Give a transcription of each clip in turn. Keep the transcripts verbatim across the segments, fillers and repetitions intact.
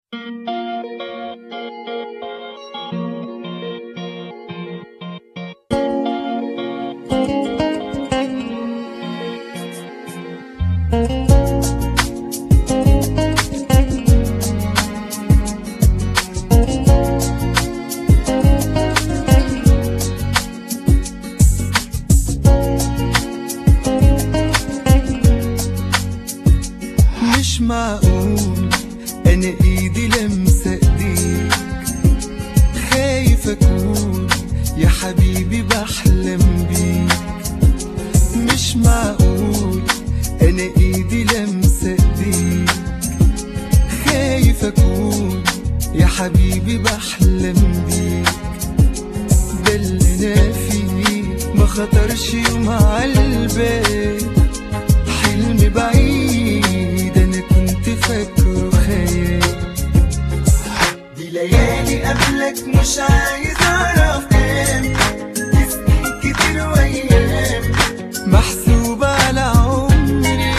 مش معقول انا ايدي لمسه ايديك، خايف اكون يا حبيبي بحلم بيك. مش معقول انا ايدي لمسه ايديك، خايف اكون يا حبيبي بحلم بيك. ده اللي انا فيه ما خطرش يوم عالبال، حلم بعيد انا كنت فاكره خيال. دي ليالي قبلك مش عايز اعرف كام، دي سنين كتير وايام محسوبة على عمري.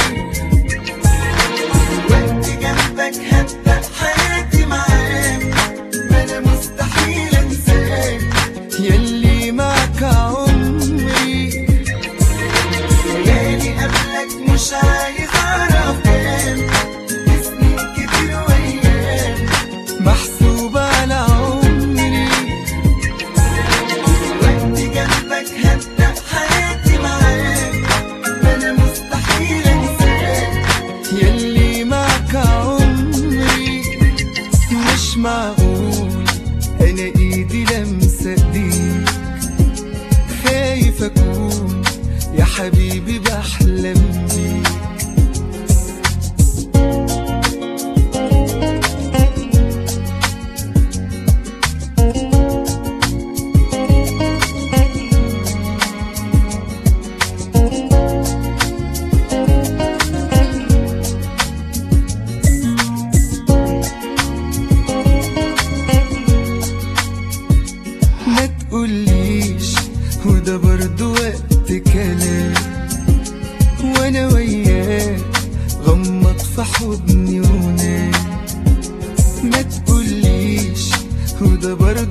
وقت جنبك هبدأ حياتي معاك، ما انا مستحيل انساك ياللي معاك عمري. ليالي قبلك مش عايز اعرف كام، دي سنين كتير وايام محسوبة على عمري. وقت جنبك هبدأ حياتي معاك، ما انا مستحيل انساك ياللي معاك عمري. مش معقول انا ايدي لمسة ايديك، خايف اكون يا حبيبي بحلم بيك. ما تقوليش وده برضو وقت كلام، وانا وياك غمض في حضني ونام. ما تقوليش وده برضو